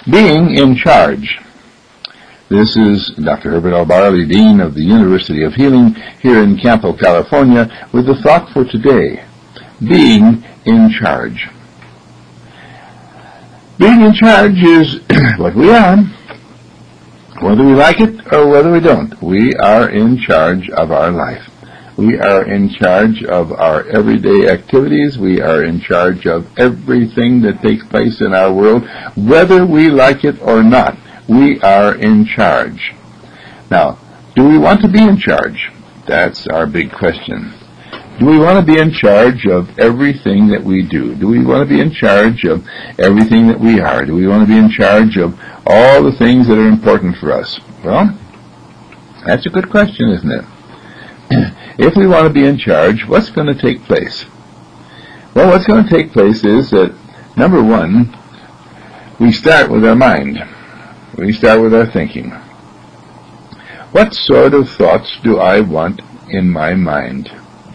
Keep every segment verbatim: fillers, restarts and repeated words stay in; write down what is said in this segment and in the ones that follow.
Being in charge. This is Doctor Herbert L. Barley, Dean of the University of Healing here in Campo, California, with the thought for today, being in charge. Being in charge is what we are, whether we like it or whether we don't. We are in charge of our life. We are in charge of our everyday activities. We are in charge of everything that takes place in our world, whether we like it or not. We are in charge. Now, do we want to be in charge? That's our big question. Do we want to be in charge of everything that we do? Do we want to be in charge of everything that we are? Do we want to be in charge of all the things that are important for us? Well, that's a good question, isn't it? If we want to be in charge, what's going to take place? Well, what's going to take place is that, number one, we start with our mind. We start with our thinking. What sort of thoughts do I want in my mind?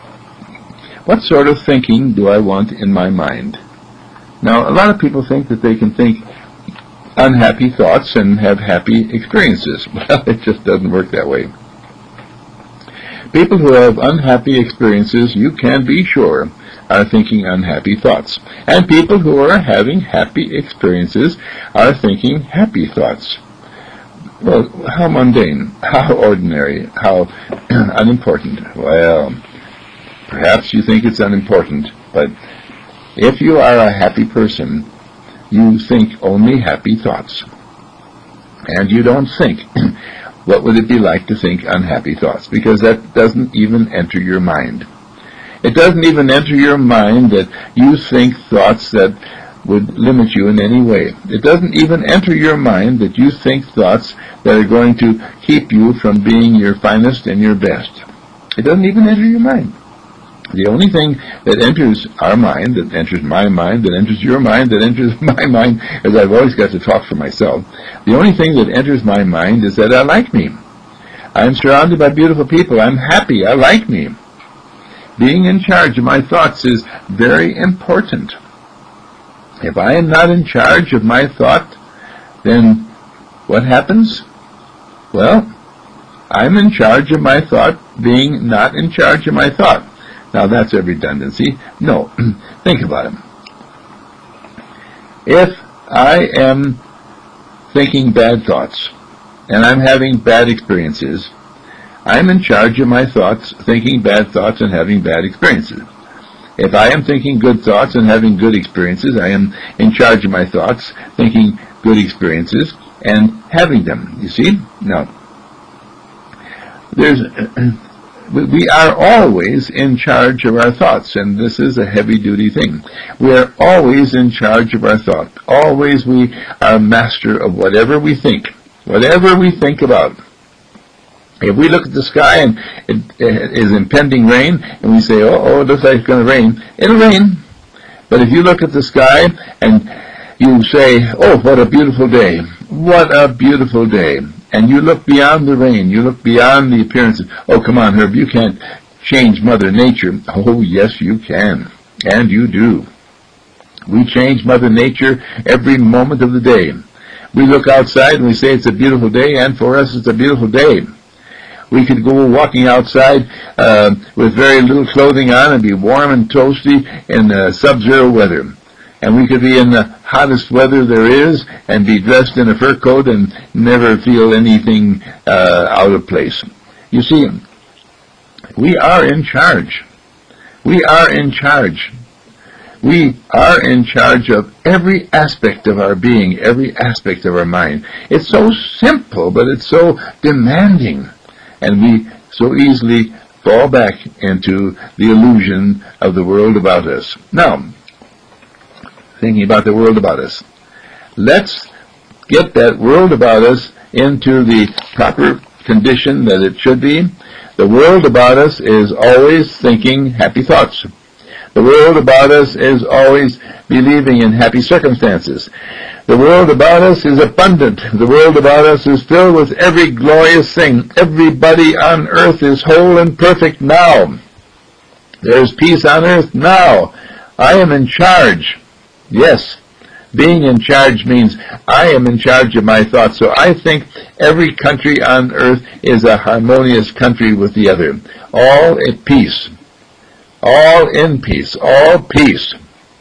What sort of thinking do I want in my mind? Now, a lot of people think that they can think unhappy thoughts and have happy experiences. Well, it just doesn't work that way. People who have unhappy experiences, you can be sure, are thinking unhappy thoughts. And people who are having happy experiences are thinking happy thoughts. Well, how mundane, how ordinary, how unimportant. Well, perhaps you think it's unimportant, but if you are a happy person, you think only happy thoughts. And you don't think, what would it be like to think unhappy thoughts? Because that doesn't even enter your mind. It doesn't even enter your mind that you think thoughts that would limit you in any way. It doesn't even enter your mind that you think thoughts that are going to keep you from being your finest and your best. It doesn't even enter your mind. The only thing that enters our mind, that enters my mind, that enters your mind, that enters my mind, as I've always got to talk for myself, the only thing that enters my mind is that I like me. I'm surrounded by beautiful people. I'm happy. I like me. Being in charge of my thoughts is very important. If I am not in charge of my thought, then what happens? Well, I'm in charge of my thought being not in charge of my thought. Now, that's a redundancy. No, think about it. If I am thinking bad thoughts, and I'm having bad experiences, I'm in charge of my thoughts, thinking bad thoughts and having bad experiences. If I am thinking good thoughts and having good experiences, I am in charge of my thoughts, thinking good experiences, and having them. You see? Now, there's... we are always in charge of our thoughts, and this is a heavy-duty thing. We are always in charge of our thought. Always we are master of whatever we think, whatever we think about. If we look at the sky and it, it is impending rain, and we say, oh, oh, it looks like it's going to rain, it'll rain. But if you look at the sky and you say, oh, what a beautiful day, what a beautiful day, and you look beyond the rain, you look beyond the appearances. Oh, come on, Herb, you can't change Mother Nature. Oh, yes, you can. And you do. We change Mother Nature every moment of the day. We look outside and we say it's a beautiful day, and for us it's a beautiful day. We could go walking outside uh, with very little clothing on and be warm and toasty in uh, sub-zero weather. And we could be in the hottest weather there is and be dressed in a fur coat and never feel anything uh, out of place. You see, we are in charge. We are in charge. We are in charge of every aspect of our being, every aspect of our mind. It's so simple, but it's so demanding. And we so easily fall back into the illusion of the world about us. Now, thinking about the world about us. Let's get that world about us into the proper condition that it should be. The world about us is always thinking happy thoughts. The world about us is always believing in happy circumstances. The world about us is abundant. The world about us is filled with every glorious thing. Everybody on earth is whole and perfect now. There is peace on earth now. I am in charge. Yes, Being in charge means I am in charge of my thoughts. So I think every country on earth is a harmonious country with the other. All at peace. All in peace. All peace.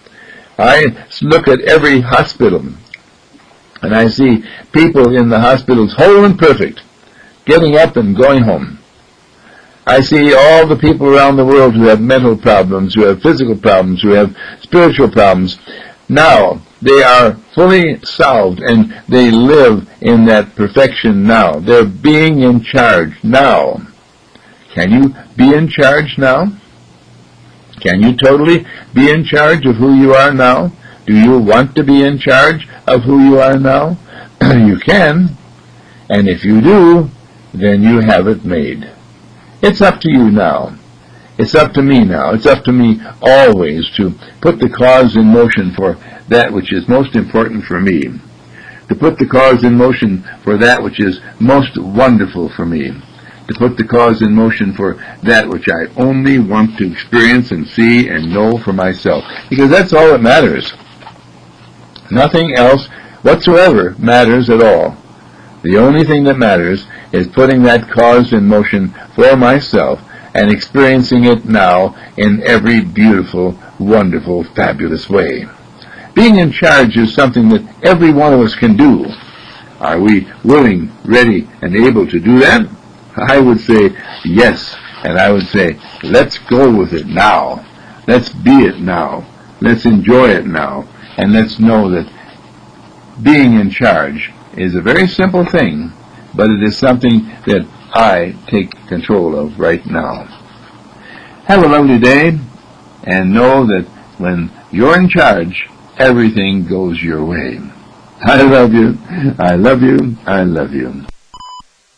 I look at every hospital, and I see people in the hospitals whole and perfect, getting up and going home. I see all the people around the world who have mental problems, who have physical problems, who have spiritual problems. Now, they are fully solved, and they live in that perfection now. They're being in charge now. Can you be in charge now? Can you totally be in charge of who you are now? Do you want to be in charge of who you are now? You can. And if you do, then you have it made. It's up to you now. It's up to me now. It's up to me always to put the cause in motion for that which is most important for me. To put the cause in motion for that which is most wonderful for me. To put the cause in motion for that which I only want to experience and see and know for myself. Because that's all that matters. Nothing else whatsoever matters at all. The only thing that matters is putting that cause in motion for myself and experiencing it now in every beautiful, wonderful, fabulous way. Being in charge is something that every one of us can do. Are we willing, ready, and able to do that? I would say yes, and I would say let's go with it now. Let's be it now. Let's enjoy it now. And let's know that being in charge is a very simple thing, but it is something that I take control of right now. Have a lovely day, and know that when you're in charge, everything goes your way. I love you. I love you. I love you.